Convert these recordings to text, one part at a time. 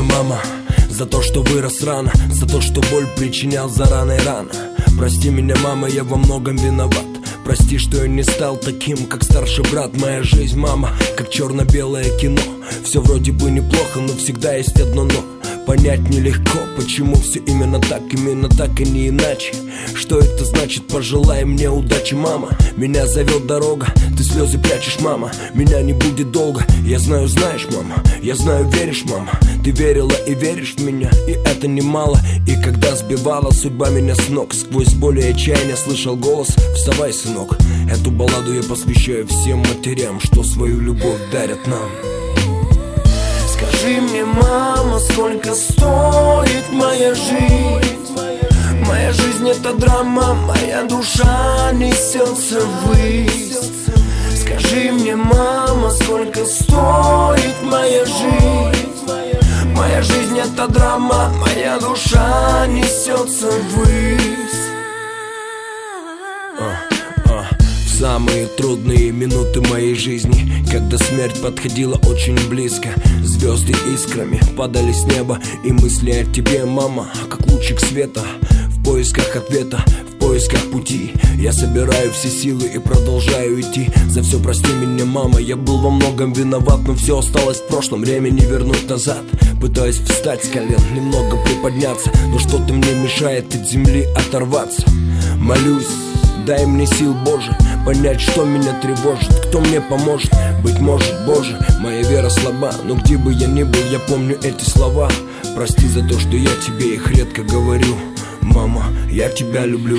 мама, за то, что вырос рано, за то, что боль причинял заранее рано. Прости меня, мама, я во многом виноват. Прости, что я не стал таким, как старший брат. Моя жизнь, мама, как черно-белое кино. Все вроде бы неплохо, но всегда есть одно но. Понять нелегко, почему все именно так и не иначе. Что это значит? Пожелай мне удачи, мама. Меня зовет дорога, ты слезы прячешь, мама. Меня не будет долго, я знаю, знаешь, мама. Я знаю, веришь, мама. Ты верила и веришь в меня, и это немало. И когда сбивала судьба меня с ног, сквозь боль и отчаяние слышал голос: вставай, сынок. Эту балладу я посвящаю всем матерям, что свою любовь дарят нам. Скажи мне, мама, сколько стоит моя жизнь? Моя жизнь — это драма, моя душа несется ввысь. Скажи мне, мама, сколько стоит моя жизнь? Моя жизнь — это драма, моя душа несется ввысь. В самые трудные минуты моей жизни, когда смерть подходила очень близко, звезды искрами падали с неба, и мысли о тебе, мама, как лучик света. В поисках ответа, в поисках пути я собираю все силы и продолжаю идти. За все прости меня, мама, я был во многом виноват, но все осталось в прошлом, время не вернуть назад. Пытаюсь встать с колен, немного приподняться, но что-то мне мешает от земли оторваться. Молюсь, дай мне сил, Боже, понять, что меня тревожит, кто мне поможет. Быть может, Боже, моя вера слаба, но где бы я ни был, я помню эти слова. Прости за то, что я тебе их редко говорю. Мама, я тебя люблю.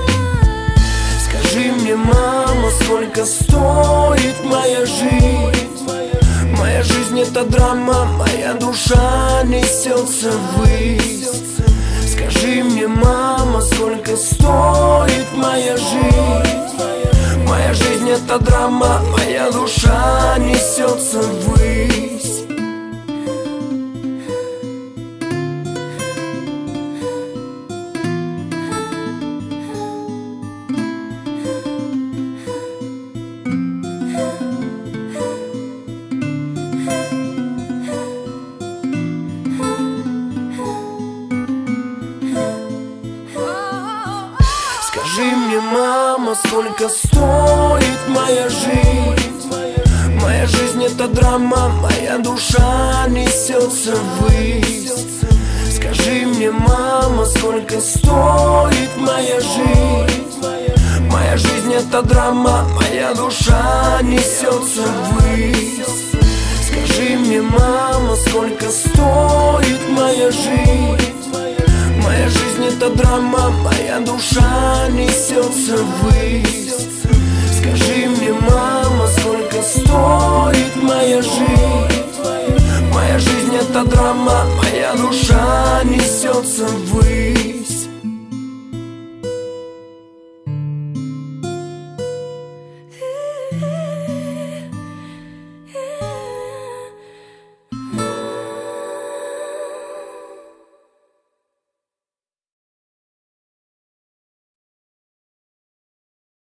Скажи мне, мама, сколько стоит моя жизнь? Моя жизнь — это драма, моя душа несется ввысь. Скажи мне, мама, сколько стоит моя жизнь? Моя жизнь — это драма, моя душа несется ввысь. Скажи мне, мама, сколько стоит моя жизнь? Моя жизнь — это драма, моя душа несется ввысь. Скажи мне, мама, сколько стоит моя жизнь? Моя жизнь — это драма, моя душа несется ввысь. Скажи мне, мама, сколько стоит моя жизнь? Моя жизнь — это драма, моя душа несется ввысь. Скажи мне, мама, сколько стоит моя жизнь? Моя жизнь — это драма, моя душа несется ввысь.